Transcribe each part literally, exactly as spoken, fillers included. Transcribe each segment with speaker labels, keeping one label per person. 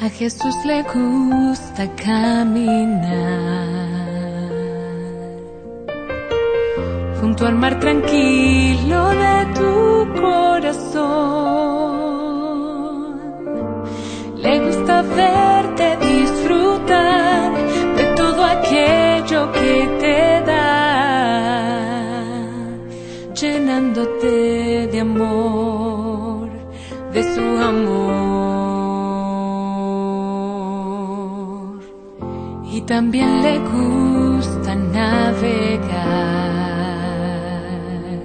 Speaker 1: A Jesús le gusta caminar junto al mar tranquilo de tu corazón. Le gusta verte disfrutar de todo aquello que te da, llenándote de amor, de su amor. Y también le gusta navegar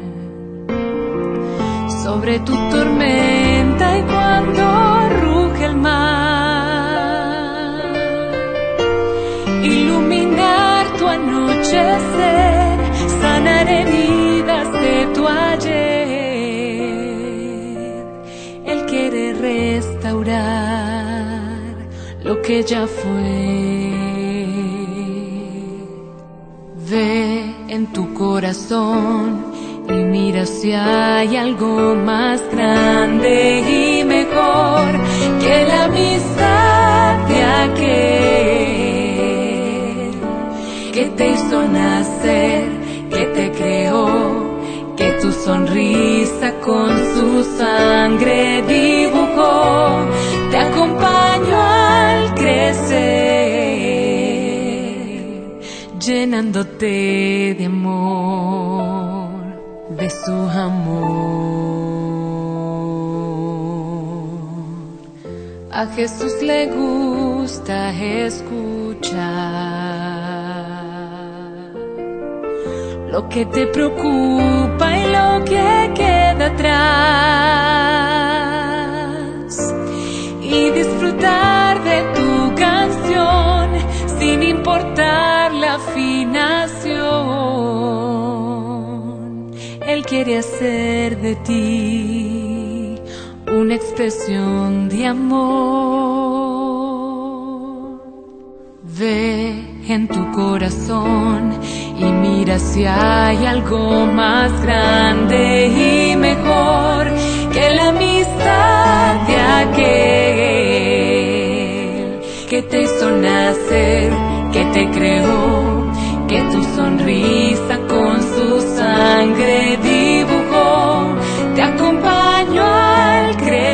Speaker 1: sobre tu tormenta y cuando ruge el mar, iluminar tu anochecer, sanar heridas de tu ayer. Él quiere restaurar lo que ya fue. Ve en tu corazón y mira si hay algo más grande y mejor que la amistad de aquel que te hizo nacer, que te creó, que tu sonrisa con su sangre dibujó, te acompañó al crecer, llenándote de amor, de su amor. A Jesús le gusta escuchar lo que te preocupa y lo que queda atrás, y disfrutar de tu canción sin importar la afinación. Él quiere hacer de ti una expresión de amor. Ve en tu corazón y mira si hay algo más grande y mejor que la amistad de aquel que te hizo nacer, que te creó, que tu sonrisa con su sangre dibujó, te acompañó al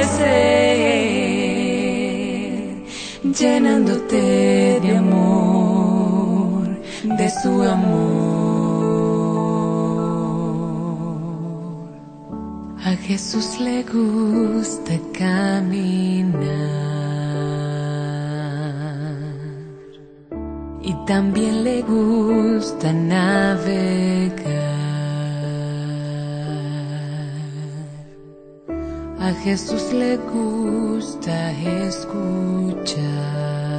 Speaker 1: crecer, llenándote de amor, de su amor. A Jesús le gusta caminar y también le gusta navegar. A Jesús le gusta escuchar